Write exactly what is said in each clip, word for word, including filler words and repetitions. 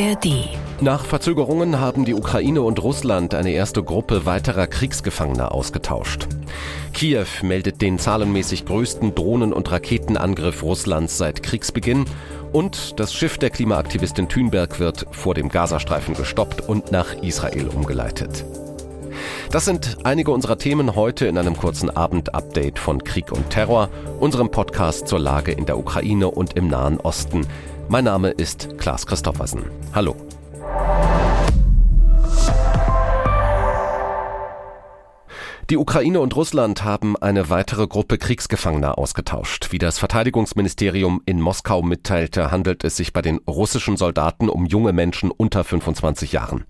A R D. Nach Verzögerungen haben die Ukraine und Russland eine erste Gruppe weiterer Kriegsgefangener ausgetauscht. Kiew meldet den zahlenmäßig größten Drohnen- und Raketenangriff Russlands seit Kriegsbeginn. Und das Schiff der Klimaaktivistin Thunberg wird vor dem Gazastreifen gestoppt und nach Israel umgeleitet. Das sind einige unserer Themen heute in einem kurzen Abend-Update von Krieg und Terror, unserem Podcast zur Lage in der Ukraine und im Nahen Osten. Mein Name ist Klaas Christoffersen. Hallo. Die Ukraine und Russland haben eine weitere Gruppe Kriegsgefangener ausgetauscht. Wie das Verteidigungsministerium in Moskau mitteilte, handelt es sich bei den russischen Soldaten um junge Menschen unter fünfundzwanzig Jahren.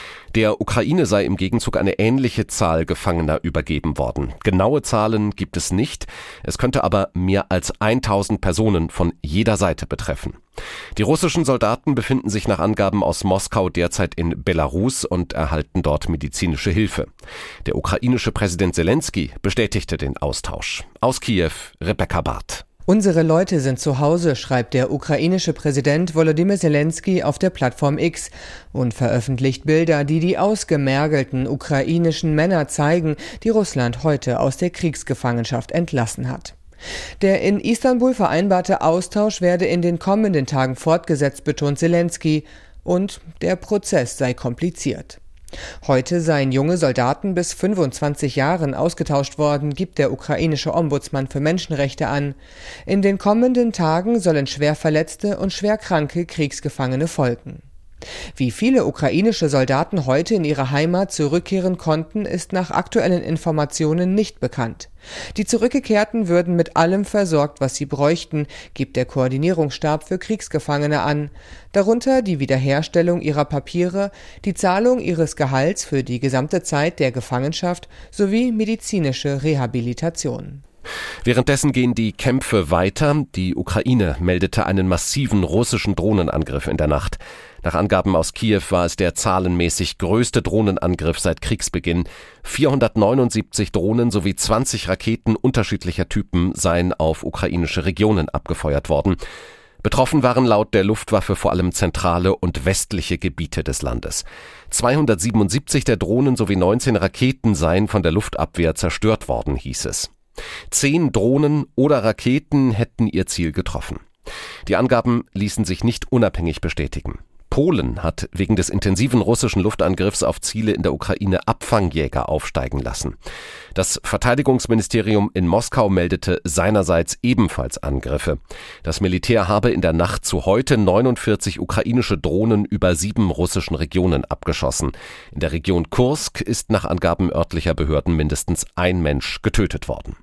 Der Ukraine sei im Gegenzug eine ähnliche Zahl Gefangener übergeben worden. Genaue Zahlen gibt es nicht. Es könnte aber mehr als tausend Personen von jeder Seite betreffen. Die russischen Soldaten befinden sich nach Angaben aus Moskau derzeit in Belarus und erhalten dort medizinische Hilfe. Der ukrainische Präsident Selenskyj bestätigte den Austausch. Aus Kiew, Rebecca Barth. Unsere Leute sind zu Hause, schreibt der ukrainische Präsident Volodymyr Selenskyj auf der Plattform X und veröffentlicht Bilder, die die ausgemergelten ukrainischen Männer zeigen, die Russland heute aus der Kriegsgefangenschaft entlassen hat. Der in Istanbul vereinbarte Austausch werde in den kommenden Tagen fortgesetzt, betont Selenskyj, und der Prozess sei kompliziert. Heute seien junge Soldaten bis fünfundzwanzig Jahren ausgetauscht worden, gibt der ukrainische Ombudsmann für Menschenrechte an. In den kommenden Tagen sollen schwerverletzte und schwerkranke Kriegsgefangene folgen. Wie viele ukrainische Soldaten heute in ihre Heimat zurückkehren konnten, ist nach aktuellen Informationen nicht bekannt. Die Zurückgekehrten würden mit allem versorgt, was sie bräuchten, gibt der Koordinierungsstab für Kriegsgefangene an. Darunter die Wiederherstellung ihrer Papiere, die Zahlung ihres Gehalts für die gesamte Zeit der Gefangenschaft sowie medizinische Rehabilitation. Währenddessen gehen die Kämpfe weiter. Die Ukraine meldete einen massiven russischen Drohnenangriff in der Nacht. Nach Angaben aus Kiew war es der zahlenmäßig größte Drohnenangriff seit Kriegsbeginn. vierhundertneunundsiebzig Drohnen sowie zwanzig Raketen unterschiedlicher Typen seien auf ukrainische Regionen abgefeuert worden. Betroffen waren laut der Luftwaffe vor allem zentrale und westliche Gebiete des Landes. zweihundertsiebenundsiebzig der Drohnen sowie neunzehn Raketen seien von der Luftabwehr zerstört worden, hieß es. Zehn Drohnen oder Raketen hätten ihr Ziel getroffen. Die Angaben ließen sich nicht unabhängig bestätigen. Polen hat wegen des intensiven russischen Luftangriffs auf Ziele in der Ukraine Abfangjäger aufsteigen lassen. Das Verteidigungsministerium in Moskau meldete seinerseits ebenfalls Angriffe. Das Militär habe in der Nacht zu heute neunundvierzig ukrainische Drohnen über sieben russischen Regionen abgeschossen. In der Region Kursk ist nach Angaben örtlicher Behörden mindestens ein Mensch getötet worden.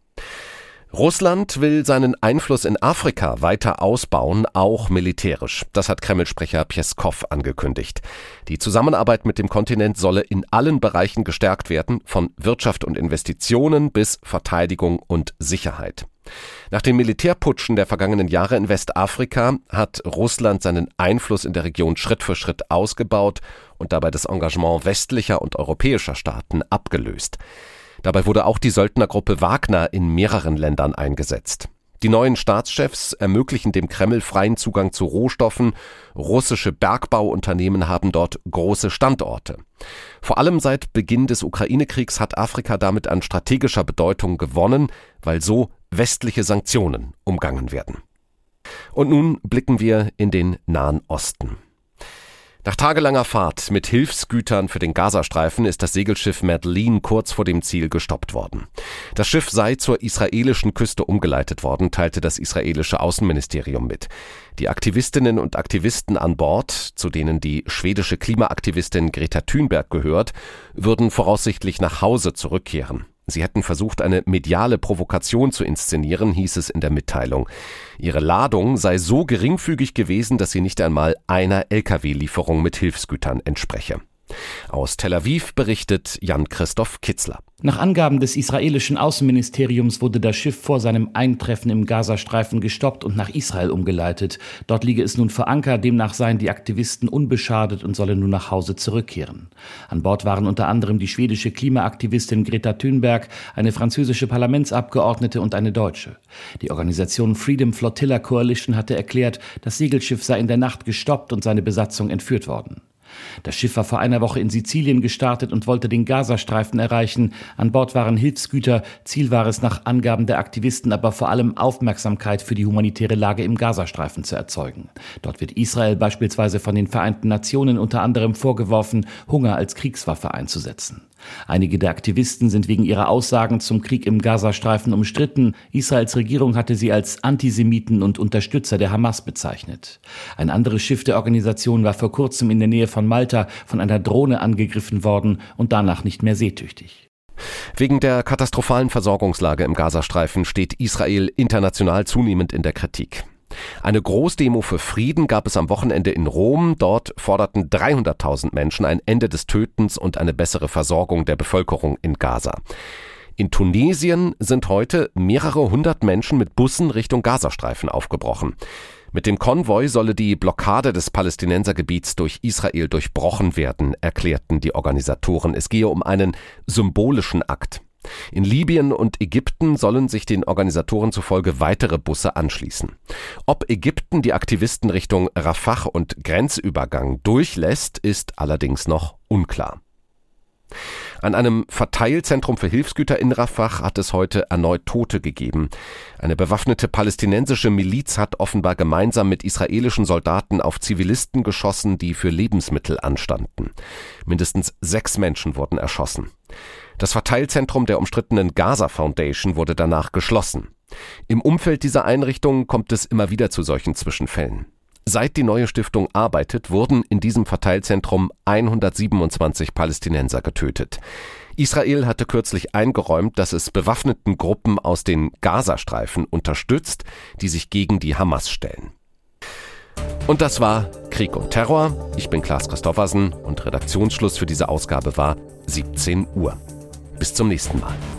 Russland will seinen Einfluss in Afrika weiter ausbauen, auch militärisch. Das hat Kreml-Sprecher Pjeskow angekündigt. Die Zusammenarbeit mit dem Kontinent solle in allen Bereichen gestärkt werden, von Wirtschaft und Investitionen bis Verteidigung und Sicherheit. Nach den Militärputschen der vergangenen Jahre in Westafrika hat Russland seinen Einfluss in der Region Schritt für Schritt ausgebaut und dabei das Engagement westlicher und europäischer Staaten abgelöst. Dabei wurde auch die Söldnergruppe Wagner in mehreren Ländern eingesetzt. Die neuen Staatschefs ermöglichen dem Kreml freien Zugang zu Rohstoffen. Russische Bergbauunternehmen haben dort große Standorte. Vor allem seit Beginn des Ukraine-Kriegs hat Afrika damit an strategischer Bedeutung gewonnen, weil so westliche Sanktionen umgangen werden. Und nun blicken wir in den Nahen Osten. Nach tagelanger Fahrt mit Hilfsgütern für den Gazastreifen ist das Segelschiff Madeleine kurz vor dem Ziel gestoppt worden. Das Schiff sei zur israelischen Küste umgeleitet worden, teilte das israelische Außenministerium mit. Die Aktivistinnen und Aktivisten an Bord, zu denen die schwedische Klimaaktivistin Greta Thunberg gehört, würden voraussichtlich nach Hause zurückkehren. Sie hätten versucht, eine mediale Provokation zu inszenieren, hieß es in der Mitteilung. Ihre Ladung sei so geringfügig gewesen, dass sie nicht einmal einer L K W-Lieferung mit Hilfsgütern entspreche. Aus Tel Aviv berichtet Jan-Christoph Kitzler. Nach Angaben des israelischen Außenministeriums wurde das Schiff vor seinem Eintreffen im Gazastreifen gestoppt und nach Israel umgeleitet. Dort liege es nun vor Anker, demnach seien die Aktivisten unbeschadet und sollen nun nach Hause zurückkehren. An Bord waren unter anderem die schwedische Klimaaktivistin Greta Thunberg, eine französische Parlamentsabgeordnete und eine Deutsche. Die Organisation Freedom Flotilla Coalition hatte erklärt, das Segelschiff sei in der Nacht gestoppt und seine Besatzung entführt worden. Das Schiff war vor einer Woche in Sizilien gestartet und wollte den Gazastreifen erreichen. An Bord waren Hilfsgüter. Ziel war es nach Angaben der Aktivisten aber vor allem Aufmerksamkeit für die humanitäre Lage im Gazastreifen zu erzeugen. Dort wird Israel beispielsweise von den Vereinten Nationen unter anderem vorgeworfen, Hunger als Kriegswaffe einzusetzen. Einige der Aktivisten sind wegen ihrer Aussagen zum Krieg im Gazastreifen umstritten. Israels Regierung hatte sie als Antisemiten und Unterstützer der Hamas bezeichnet. Ein anderes Schiff der Organisation war vor kurzem in der Nähe von Malta von einer Drohne angegriffen worden und danach nicht mehr seetüchtig. Wegen der katastrophalen Versorgungslage im Gazastreifen steht Israel international zunehmend in der Kritik. Eine Großdemo für Frieden gab es am Wochenende in Rom. Dort forderten dreihunderttausend Menschen ein Ende des Tötens und eine bessere Versorgung der Bevölkerung in Gaza. In Tunesien sind heute mehrere hundert Menschen mit Bussen Richtung Gazastreifen aufgebrochen. Mit dem Konvoi solle die Blockade des Palästinensergebiets durch Israel durchbrochen werden, erklärten die Organisatoren. Es gehe um einen symbolischen Akt. In Libyen und Ägypten sollen sich den Organisatoren zufolge weitere Busse anschließen. Ob Ägypten die Aktivisten Richtung Rafah und Grenzübergang durchlässt, ist allerdings noch unklar. An einem Verteilzentrum für Hilfsgüter in Rafah hat es heute erneut Tote gegeben. Eine bewaffnete palästinensische Miliz hat offenbar gemeinsam mit israelischen Soldaten auf Zivilisten geschossen, die für Lebensmittel anstanden. Mindestens sechs Menschen wurden erschossen. Das Verteilzentrum der umstrittenen Gaza Foundation wurde danach geschlossen. Im Umfeld dieser Einrichtung kommt es immer wieder zu solchen Zwischenfällen. Seit die neue Stiftung arbeitet, wurden in diesem Verteilzentrum hundertsiebenundzwanzig Palästinenser getötet. Israel hatte kürzlich eingeräumt, dass es bewaffneten Gruppen aus den Gazastreifen unterstützt, die sich gegen die Hamas stellen. Und das war Krieg und Terror. Ich bin Klaas Christoffersen und Redaktionsschluss für diese Ausgabe war siebzehn Uhr. Bis zum nächsten Mal.